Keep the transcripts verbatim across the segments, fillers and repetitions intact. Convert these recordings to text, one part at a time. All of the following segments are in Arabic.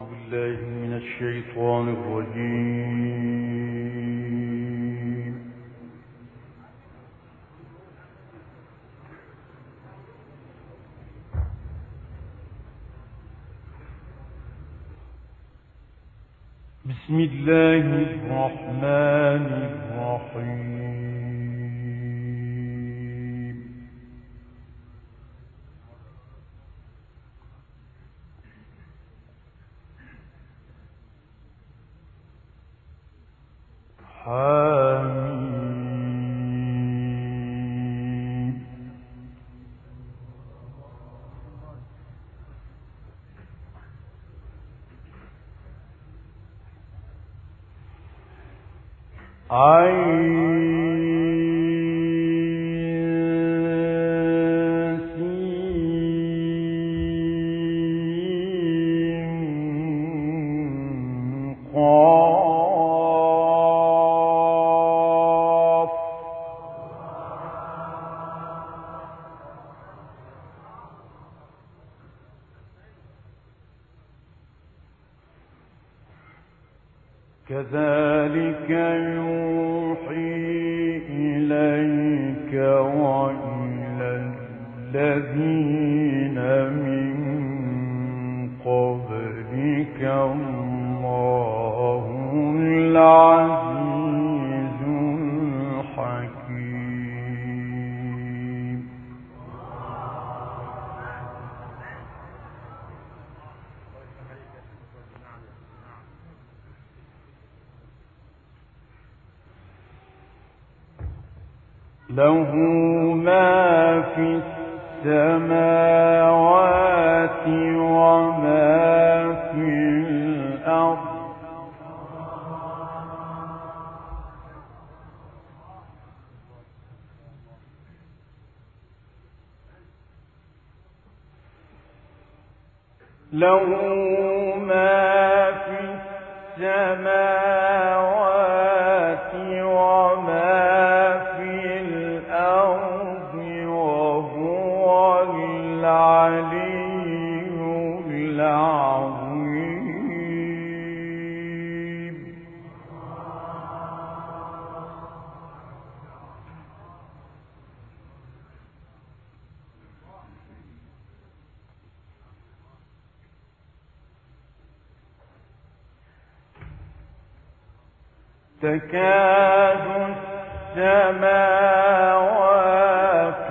بالله من الشيطان الرجيم. بسم الله الرحمن الرحيم. حميم. عين كذلك يوحي إليك وإلى الذين من قبلك الله العزيز الحكيم. له ما في السماوات وما في الأرض له ما في السماوات وما تكاد السماوات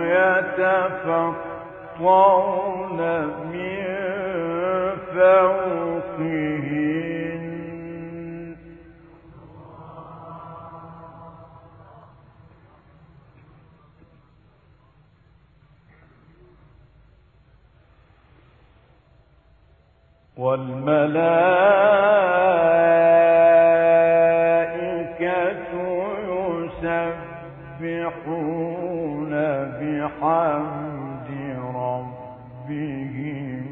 يتفطرن من فوقهن والملائكة يسبحون بحمد ربهم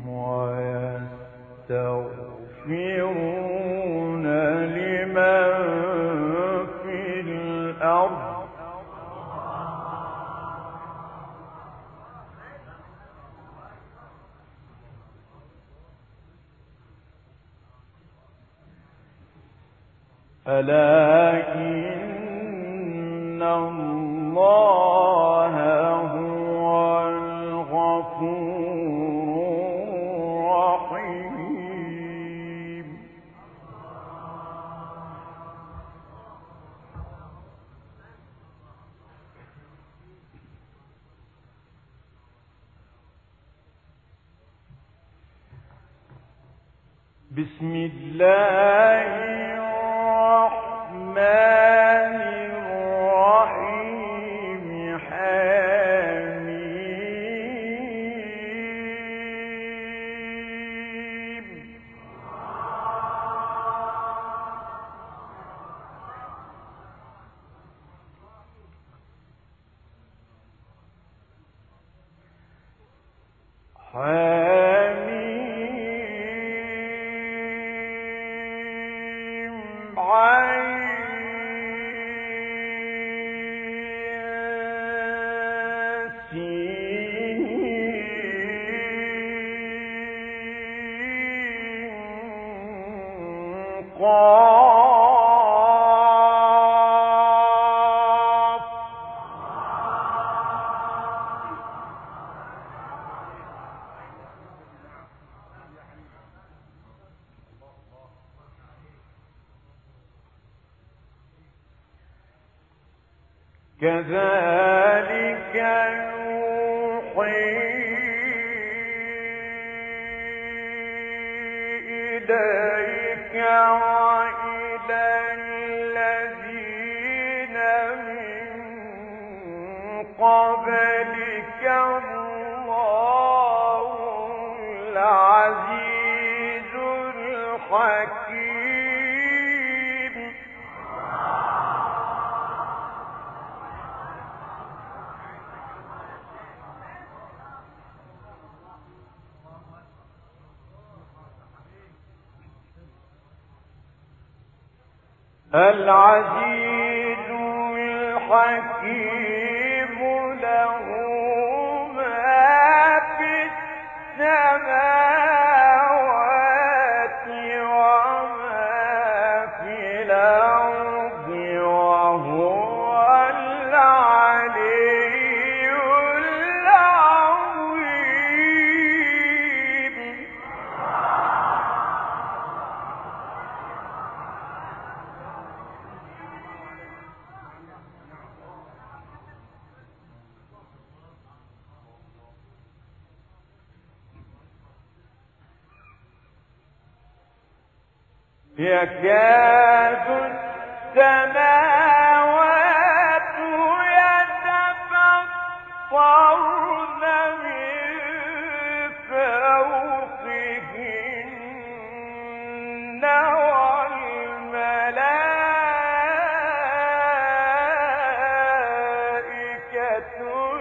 ويستغفرون لمن في الأرض ألا إن الله هو الغفور الرحيم. بسم الله الرحمن الرحيم. حميم. حميم. عين قاف كذلك يوحي إليك وإلى الذين من قبلك الله العزيز الحكيم العزيز الحكيم له ما في السماوات وما في الأرض وهو العلي العظيم يكاد السماوات يتفطرن من فوقهن والملائكة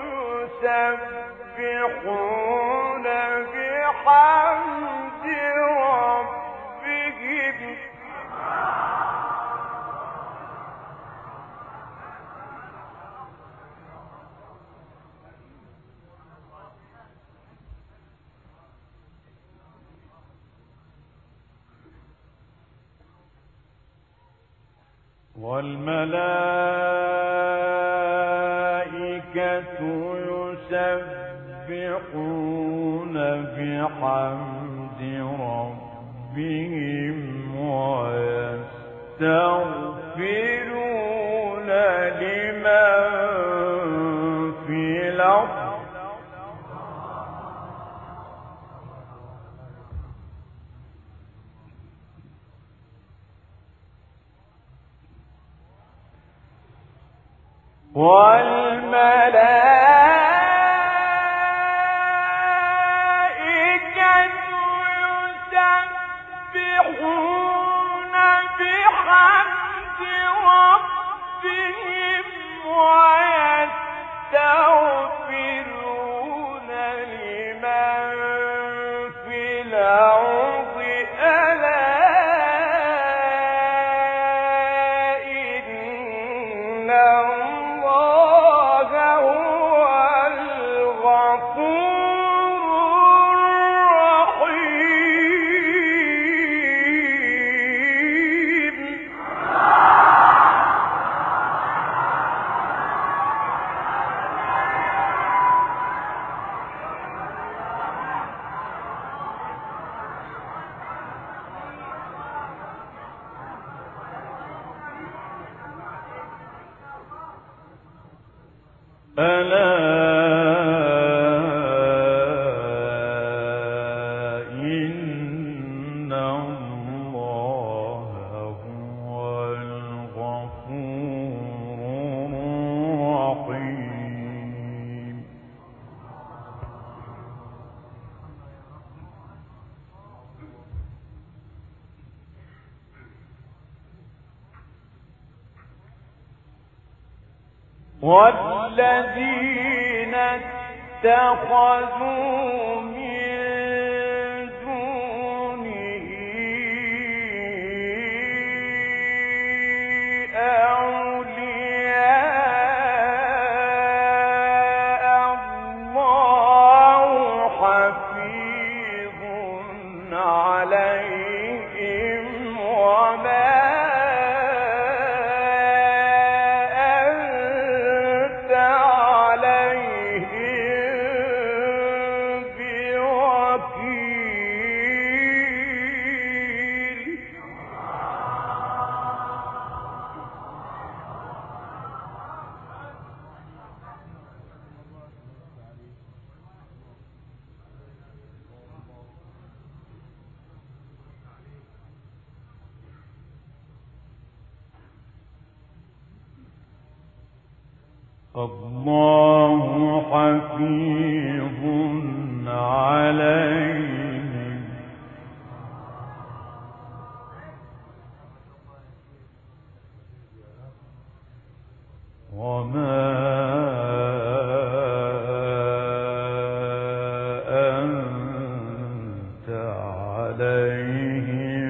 يسبحون بحمد ربهم والملائكة يسبحون بحمد ربهم ويستغفرون لمن في الأرض والملائكة يسبحون بحمد ربهم ويستغفرون لمن في الأرض ألا إن الله هو الغفور الرحيم ألا إن الله هو الغفور الرحيم والذين اتخذوا من دونه أولياء الله حفيظ عليهم وما الله حفيظ عليهم وما أنت عليهم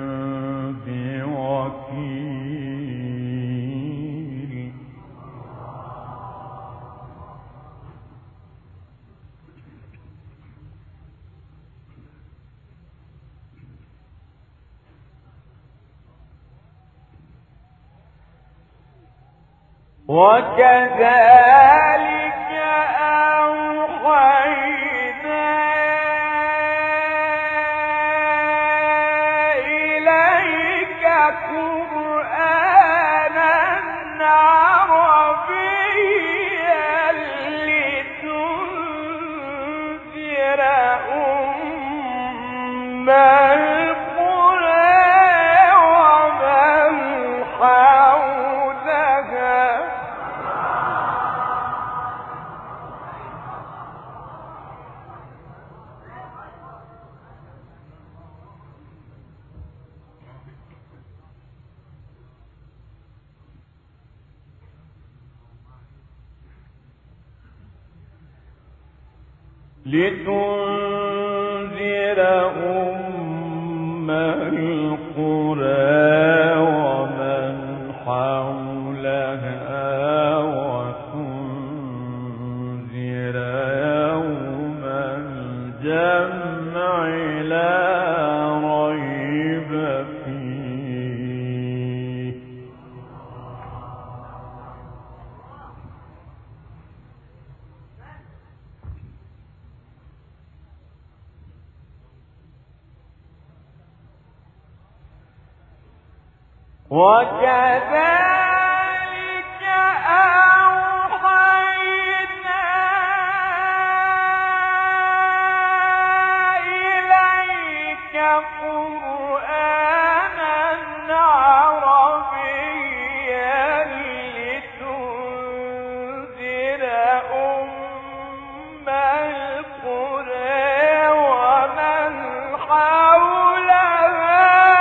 بوكيل وكذلك أوحينا إليك قرآنا عربيا لتنذر أم القرى ومن حولها لتنذر أم القرى ومن حولها وتنذر يوم الجمع لا ريب فيه وكذلك أوحينا إليك قرآنا عربيا لتنذر أم القرى ومن حولها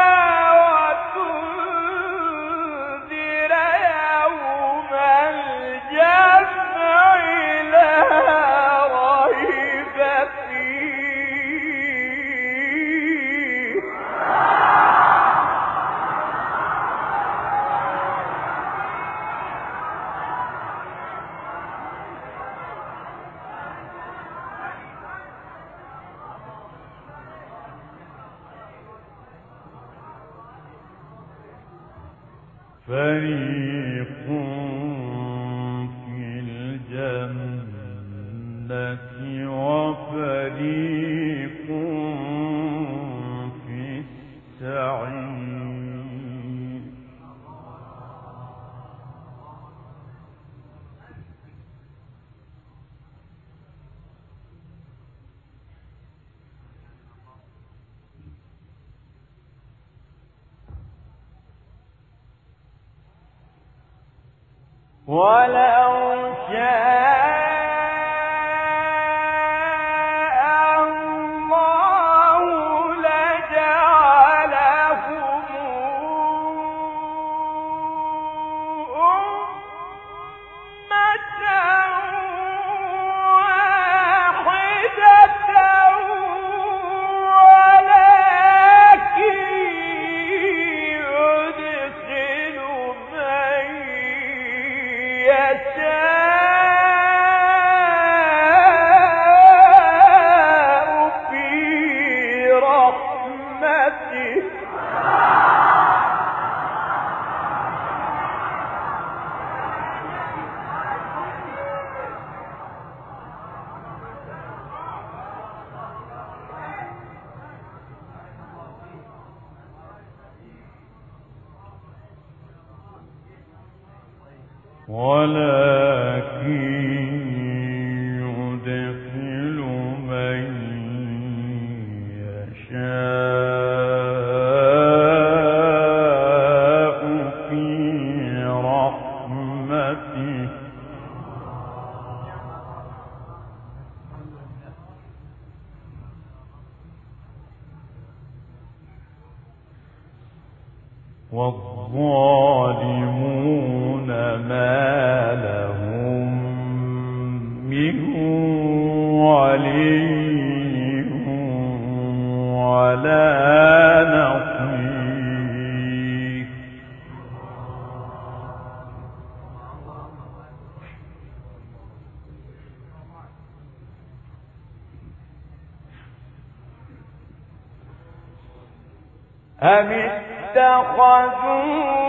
فريق في الجنة وفريق في السعير ولو شاء الله لجعلهم أمة واحدة ولكن يدخل من يشاء في رحمته ولكن يدخل من يشاء في رحمته والظالمون ما لهم من ولي ولا نصير. أم اتخذوا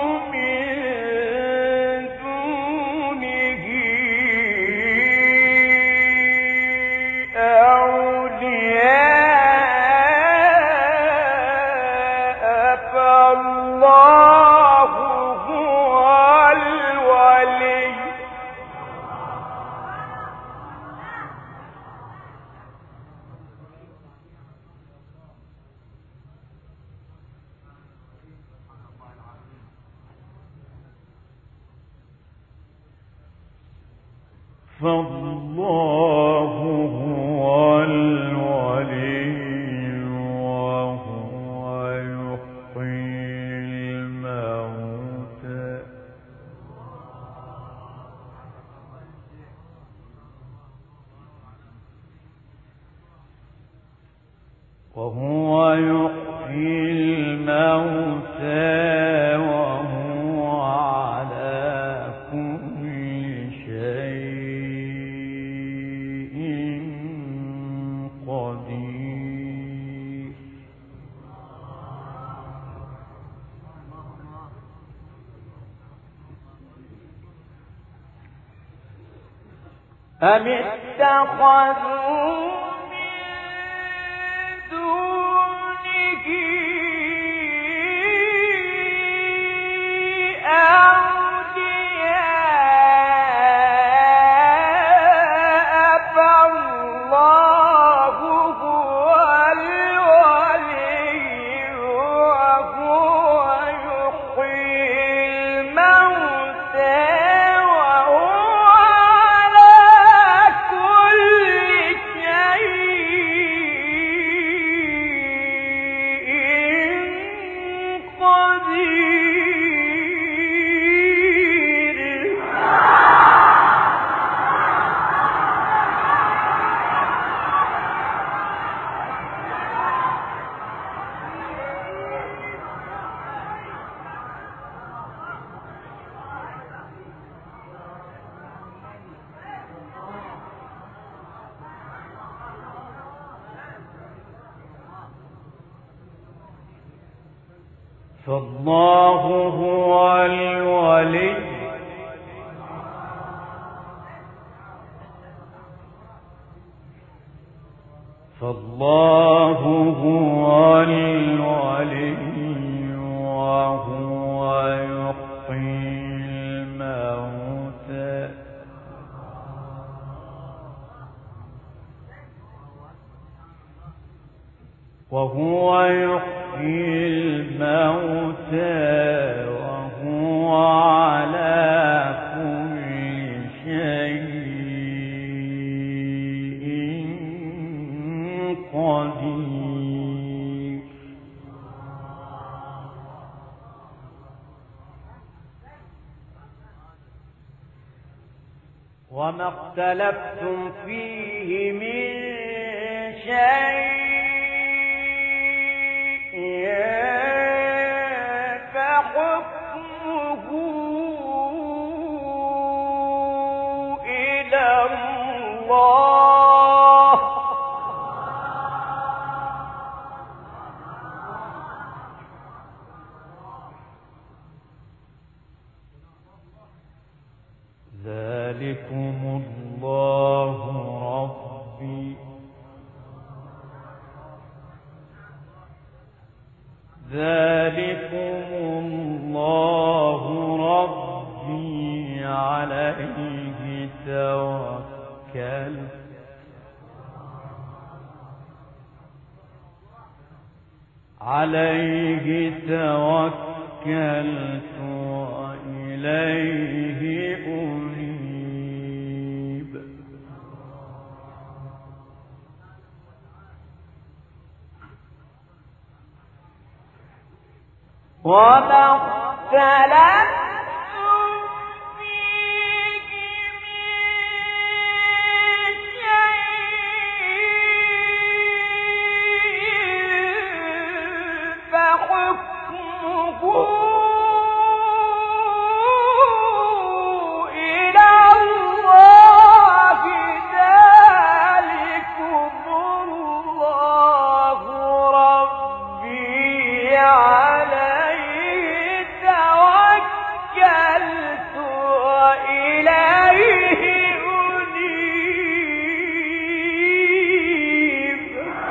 فالله هو الولي وهو يحيي الموتى وهو يحيي الموتى وهو على كل شيء قدير. أم اتخذوا فالله هو الولي فالله هو الولي وهو يحيي الموتى وهو يحيي الموتى وهو على كل شيء قدير. وما اختلفتم فيه من شيء فحكمه إلى الله ذلكم الله ربي ذلكم الله ربي عليه توكلت عليه توكلت وإليه أنيب. وما اختلفتم فيه من شيء فحكمه إلى الله ذلكم الله ربي عليه توكلت وإليه أنيب.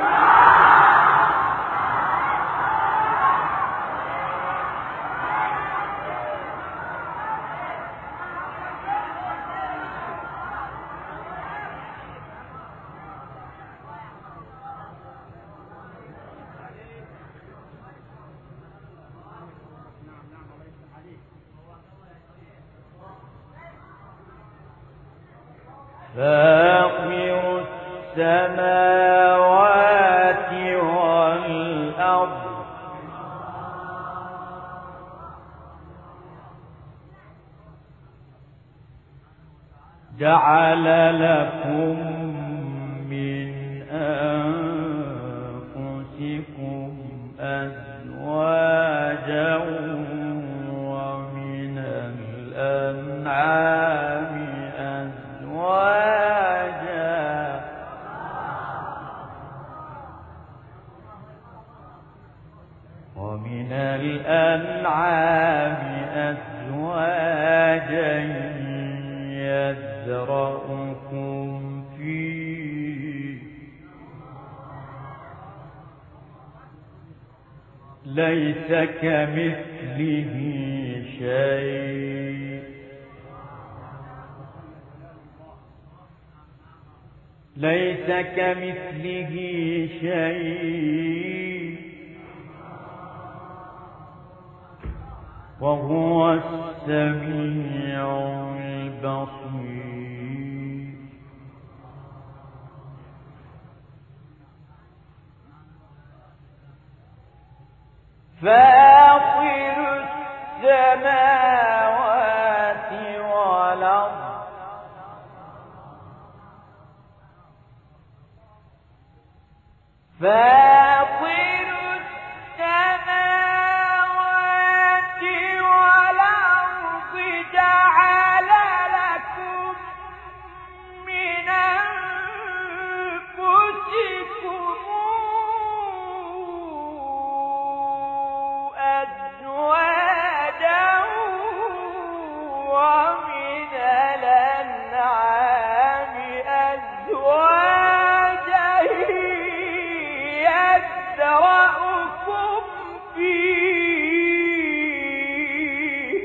فاطر السماوات والأرض جعل لكم من أنفسكم أزواجا ومن الأنعام أزواجا ومن الأنعام أزواجا يذرأكم فيه ليس كمثله شيء ليس كمثله شيء وهو السميع البصير. فاطر السماوات والأرض فاطر السماوات والأرض جعل لكم من أنفسكم أزواجا ومن الأنعام أزواجا يذرأكم فيه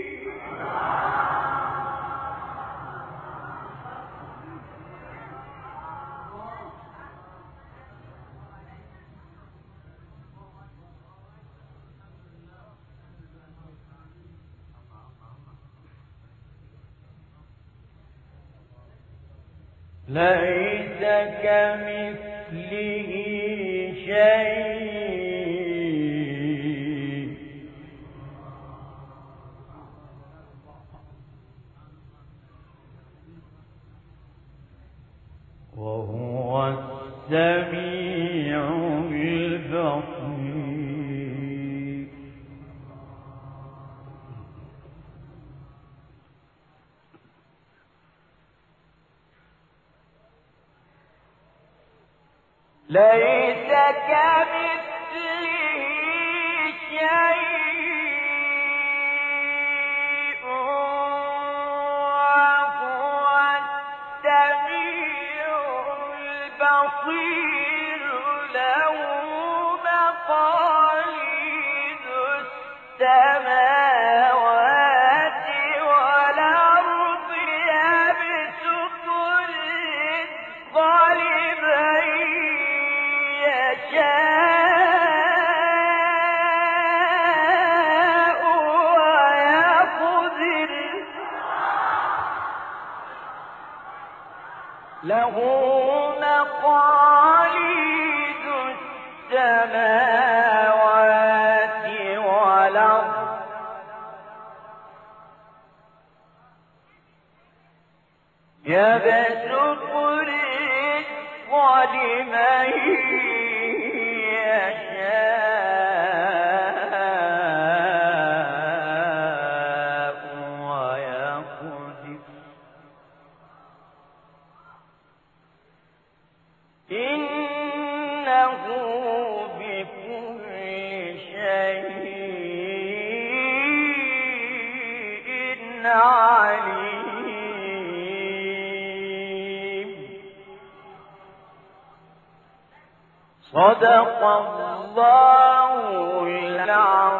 ليس كمثله شيء وهو السميع البصير. ليس كمثله شيء وهو السميع البصير. له مقاليد السماوات والأرض يبسط الرزق لمن يشاء ويقدر له مقاليد السماوات والأرض يبسط الرزق لمن يشاء ويقدر إنه بكل شيء عليم. صدق الله العظيم.